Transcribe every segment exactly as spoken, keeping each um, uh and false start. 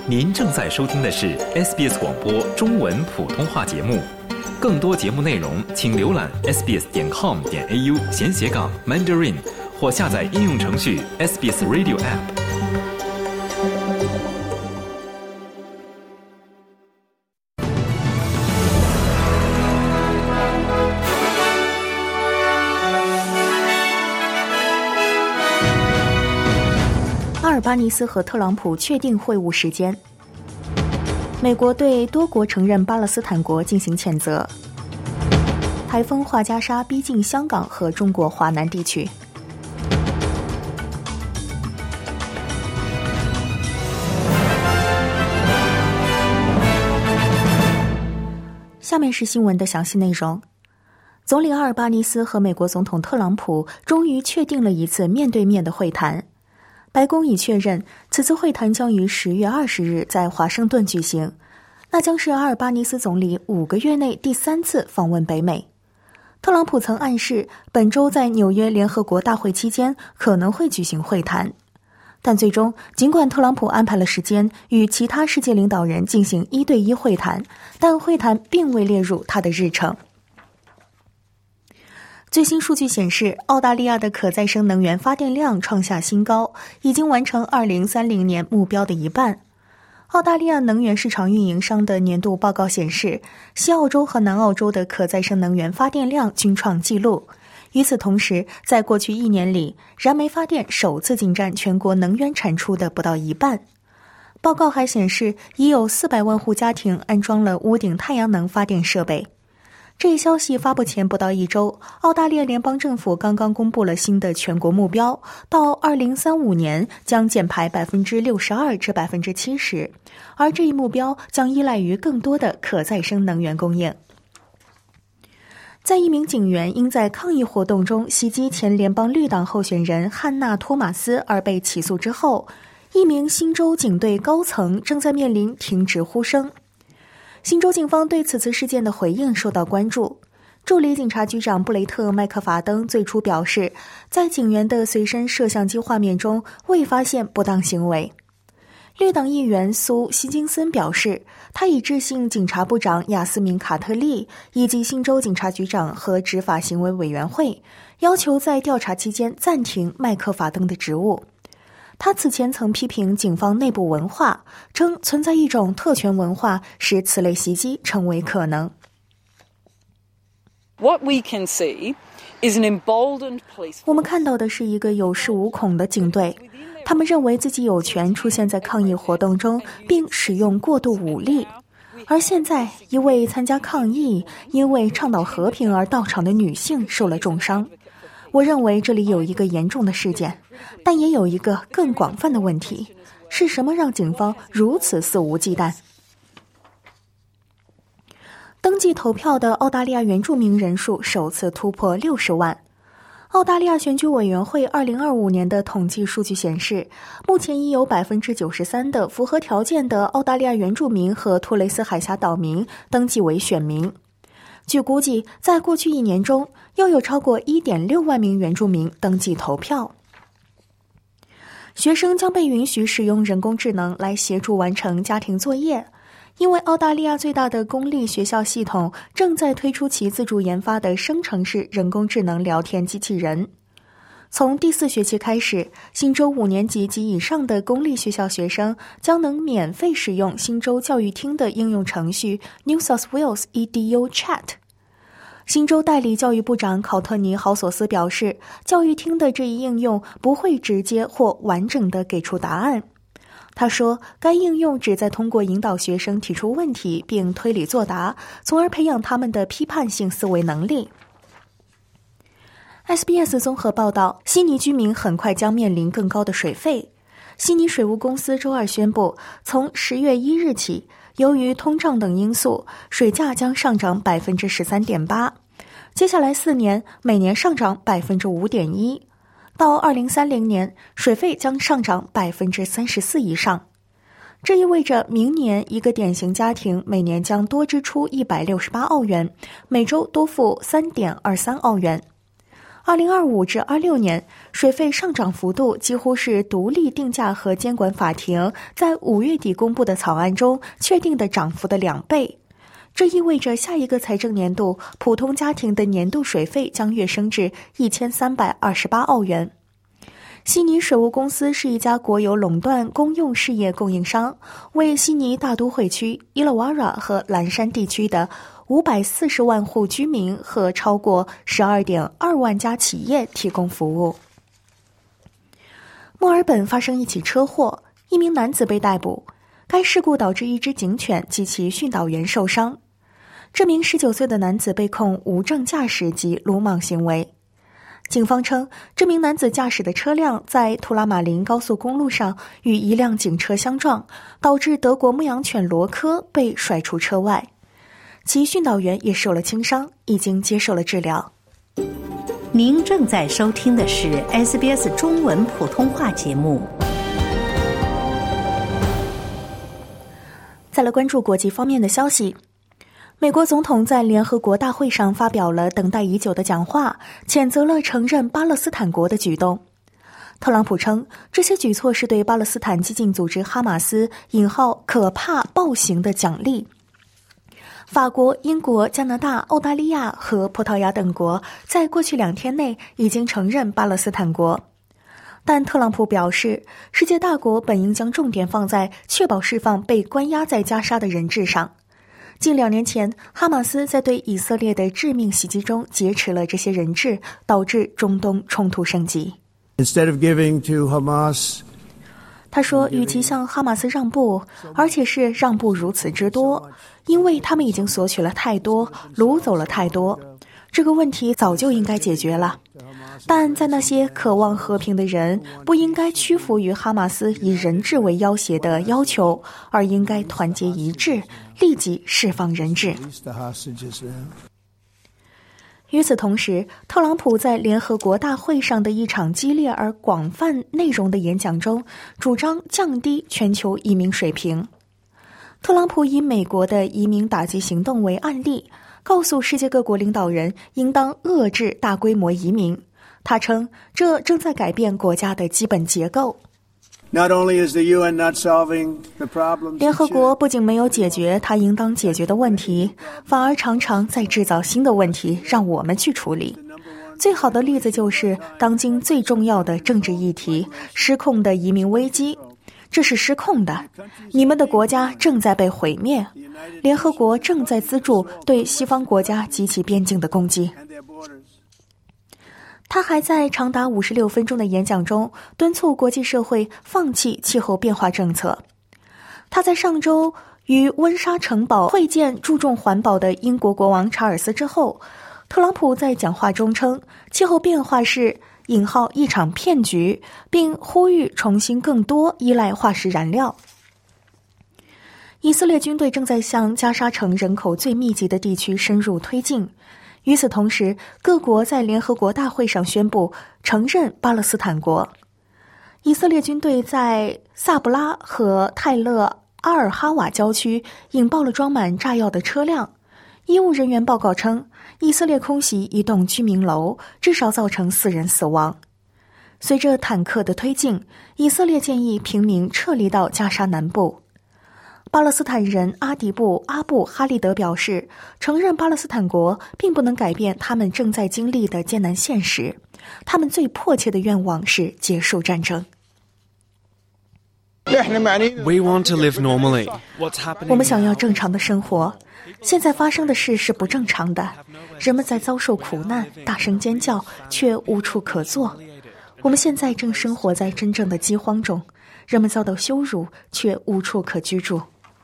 您正在收听的是 S B S 广播中文普通话节目，更多节目内容请浏览 s b s 点 com 点 a u 闲斜杠 Mandarin 或下载应用程序 S B S Radio App。 阿尔巴尼斯和特朗普确定会晤时间。美国对多国承认巴勒斯坦国进行谴责。台风华加莎逼近香港和中国华南地区。下面是新闻的详细内容。总理阿尔巴尼斯和美国总统特朗普终于确定了一次面对面的会谈。白宫已确认，此次会谈将于十月二十日在华盛顿举行，那将是阿尔巴尼斯总理五个月内第三次访问北美。特朗普曾暗示，本周在纽约联合国大会期间可能会举行会谈，但最终，尽管特朗普安排了时间与其他世界领导人进行一对一会谈，但会谈并未列入他的日程。最新数据显示，澳大利亚的可再生能源发电量创下新高，已经完成二零三零年目标的一半。澳大利亚能源市场运营商的年度报告显示，西澳洲和南澳洲的可再生能源发电量均创纪录。与此同时，在过去一年里，燃煤发电首次仅占全国能源产出的不到一半。报告还显示，已有四百万户家庭安装了屋顶太阳能发电设备。这一消息发布前不到一周，澳大利亚联邦政府刚刚公布了新的全国目标，到二零三五年将减排百分之六十二至百分之七十，而这一目标将依赖于更多的可再生能源供应。在一名警员因在抗议活动中袭击前联邦绿党候选人汉娜·托马斯而被起诉之后，一名新州警队高层正在面临停职呼声。新州警方对此次事件的回应受到关注。助理警察局长布雷特·麦克法登最初表示，在警员的随身摄像机画面中未发现不当行为。绿党议员苏·希金森表示，他已致信警察部长亚斯敏·卡特利以及新州警察局长和执法行为委员会，要求在调查期间暂停麦克法登的职务。他此前曾批评警方内部文化，称存在一种特权文化，使此类袭击成为可能。 What we can see is an emboldened police. 我们看到的是一个有恃无恐的警队，他们认为自己有权出现在抗议活动中，并使用过度武力。而现在，一位参加抗议、因为倡导和平而到场的女性受了重伤。我认为这里有一个严重的事件，但也有一个更广泛的问题，是什么让警方如此肆无忌惮？登记投票的澳大利亚原住民人数首次突破六十万。澳大利亚选举委员会二零二五年的统计数据显示，目前已有百分之九十三的符合条件的澳大利亚原住民和托雷斯海峡岛民登记为选民。据估计，在过去一年中，又有超过 一点六万名原住民登记投票。学生将被允许使用人工智能来协助完成家庭作业，因为澳大利亚最大的公立学校系统正在推出其自主研发的生成式人工智能聊天机器人。从第四学期开始，新州五年级及以上的公立学校学生将能免费使用新州教育厅的应用程序 New South Wales E D U Chat。新州代理教育部长考特尼·豪索斯表示，教育厅的这一应用不会直接或完整地给出答案。他说，该应用旨在通过引导学生提出问题并推理作答，从而培养他们的批判性思维能力。S B S 综合报道，悉尼居民很快将面临更高的水费。悉尼水务公司周二宣布，从十月一日起，由于通胀等因素，水价将上涨 百分之十三点八， 接下来四年每年上涨 百分之五点一， 到二零三零年，水费将上涨 百分之三十四 以上。这意味着明年一个典型家庭每年将多支出一百六十八澳元，每周多付 三点二三澳元。 二零二五至二六年，水费上涨幅度几乎是独立定价和监管法庭在五月底公布的草案中确定的涨幅的两倍。这意味着下一个财政年度，普通家庭的年度水费将跃升至一千三百二十八澳元。悉尼水务公司是一家国有垄断公用事业供应商，为悉尼大都会区、伊勒瓦拉和蓝山地区的五百四十万户居民和超过十二点二万家企业提供服务。墨尔本发生一起车祸，一名男子被逮捕，该事故导致一只警犬及其训导员受伤。这名十九岁的男子被控无证驾驶及鲁莽行为。警方称，这名男子驾驶的车辆在图拉马林高速公路上与一辆警车相撞，导致德国牧羊犬罗科被甩出车外。其训导员也受了轻伤，已经接受了治疗。 您正在收听的是 S B S 中文普通话节目。 再来关注国际方面的消息。美国总统在联合国大会上发表了等待已久的讲话，谴责了承认巴勒斯坦国的举动。特朗普称，这些举措是对巴勒斯坦激进组织哈马斯引号可怕暴行的奖励。法国、英国、加拿大、澳大利亚和葡萄牙等国在过去两天内已经承认巴勒斯坦国。但特朗普表示，世界大国本应将重点放在确保释放被关押在加沙的人质上。近两年前，哈马斯在对以色列的致命袭击中劫持了这些人质，导致中东冲突升级。 Instead of giving to Hamas, 他说，与其向哈马斯让步，而且是让步如此之多，因为他们已经索取了太多，掳走了太多，这个问题早就应该解决了。但在那些渴望和平的人不应该屈服于哈马斯以人质为要挟的要求，而应该团结一致，立即释放人质。与此同时，特朗普在联合国大会上的一场激烈而广泛内容的演讲中，主张降低全球移民水平。特朗普以美国的移民打击行动为案例，告诉世界各国领导人应当遏制大规模移民。他称，这正在改变国家的基本结构。 not only is the U N not solving the problems, 联合国不仅没有解决它应当解决的问题，反而常常在制造新的问题，让我们去处理。最好的例子就是当今最重要的政治议题——失控的移民危机。这是失控的，你们的国家正在被毁灭，联合国正在资助对西方国家及其边境的攻击。他还在长达五十六分钟的演讲中敦促国际社会放弃气候变化政策。他在上周与温莎城堡会见注重环保的英国国王查尔斯之后，特朗普在讲话中称气候变化是引号一场骗局，并呼吁重新更多依赖化石燃料。以色列军队正在向加沙城人口最密集的地区深入推进。与此同时，各国在联合国大会上宣布承认巴勒斯坦国。以色列军队在萨布拉和泰勒阿尔哈瓦郊区引爆了装满炸药的车辆。医务人员报告称，以色列空袭一栋居民楼，至少造成四人死亡。随着坦克的推进，以色列建议平民撤离到加沙南部。巴勒斯坦人阿迪布·阿布哈利德表示，承认巴勒斯坦国并不能改变他们正在经历的艰难现实，他们最迫切的愿望是结束战争。 We want to live normally. What's happening? 我们想要正常的生活，现在发生的事是不正常的，人们在遭受苦难，大声尖叫，却无处可坐。我们现在正生活在真正的饥荒中，人们遭到羞辱，却无处可居住。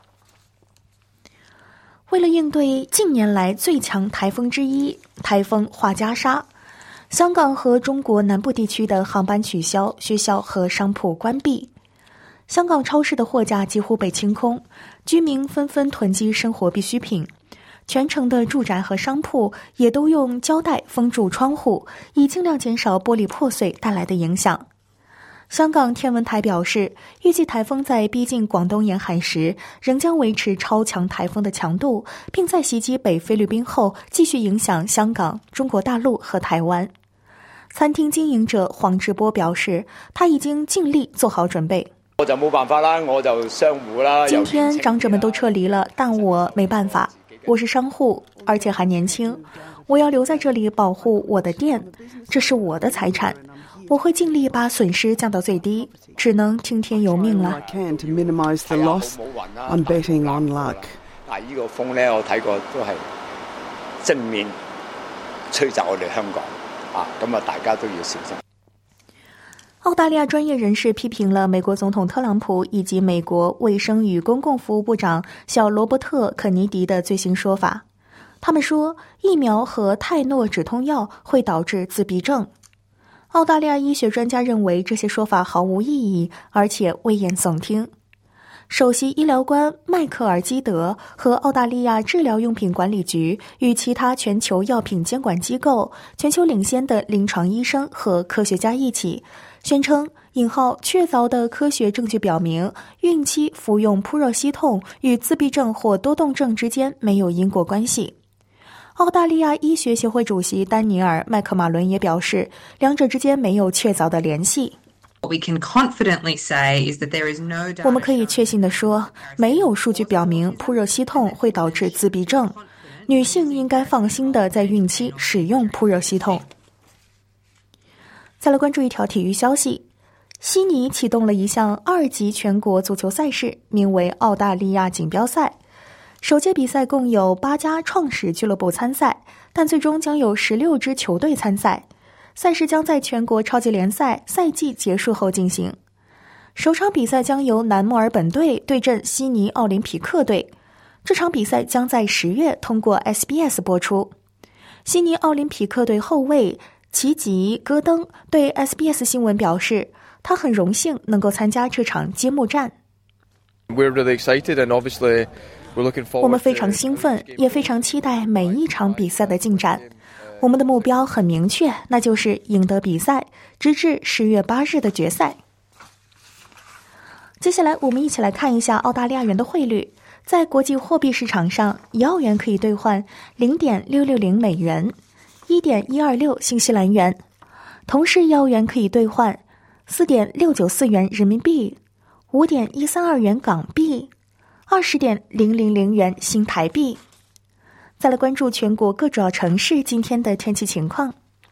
为了应对近年来最强台风之一台风华加莎，香港和中国南部地区的航班取消，学校和商铺关闭。香港超市的货架几乎被清空，居民纷纷囤积生活必需品。全城的住宅和商铺也都用胶带封住窗户，以尽量减少玻璃破碎带来的影响。香港天文台表示，预计台风在逼近广东沿海时仍将维持超强台风的强度，并在袭击北菲律宾后继续影响香港、中国大陆和台湾。 餐厅经营者黄志波表示，他已经尽力做好准备。 我就冇辦法啦，我就商戶啦。 今天长者们都撤离了，但我没办法，我是商户，而且还年轻，我要留在这里保护我的店，这是我的财產，我會盡力把損失降到最低，只能聽天由命啦。 但係呢個風咧，我睇過都係正面吹走我哋香港啊，咁啊，大家都要小心。 澳大利亚专业人士批评了美国总统特朗普以及美国卫生与公共服务部长小罗伯特·肯尼迪的最新说法。他们说，疫苗和泰诺止痛药会导致自闭症。澳大利亚医学专家认为这些说法毫无意义，而且危言耸听。首席医疗官迈克尔·基德和澳大利亚治疗用品管理局与其他全球药品监管机构、全球领先的临床医生和科学家一起宣称，引号确凿的科学证据表明，孕期服用扑热息痛与自闭症或多动症之间没有因果关系。澳大利亚医学协会主席丹尼尔·麦克马伦也表示，两者之间没有确凿的联系。我们可以确信地说，没有数据表明扑热息痛会导致自闭症。女性应该放心地在孕期使用扑热息痛。再来关注一条体育消息，悉尼启动了一项二级全国足球赛事，名为澳大利亚锦标赛。首届比赛共有八家创始俱乐部参赛，但最终将有十六支球队参赛。赛事将在全国超级联赛赛季结束后进行。首场比赛将由南墨尔本队对阵悉尼奥林匹克队，这场比赛将在十月通过 S B S 播出。悉尼奥林匹克队后卫奇吉·戈登对 S B S 新闻表示，他很荣幸能够参加这场揭幕战。 We're really excited and obviously we're looking forward. 我们非常兴奋，也非常期待每一场比赛的进展。我们的目标很明确，那就是赢得比赛，直至十月八日的决赛。接下来我们一起来看一下澳大利亚元的汇率。在国际货币市场上，一澳元可以兑换 零点六六零 美元， 一点一二六 新西兰元。同时一澳元可以兑换 四点六九四 元人民币， 五点一三二元港币， 二十点零零零元新台币。再来关注全国各主要城市今天的天气情况。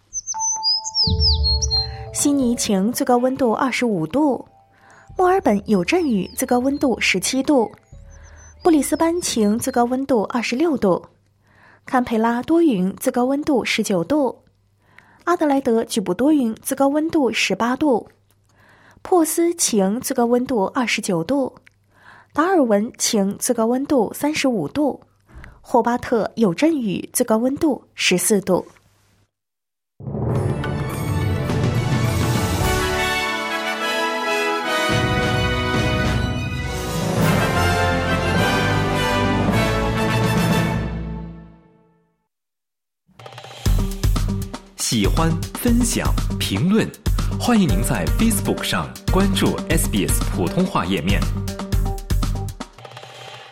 悉尼晴，最高温度二十五度；墨尔本有阵雨，最高温度十七度；布里斯班晴，最高温度二十六度；堪培拉多云，最高温度十九度；阿德莱德局部多云，最高温度十八度；珀斯晴，最高温度二十九度；达尔文晴，最高温度三十五度；霍巴特有阵雨，最高温度十四度。 喜欢、分享、评论，欢迎您在 Facebook 上关注 S B S 普通话页面。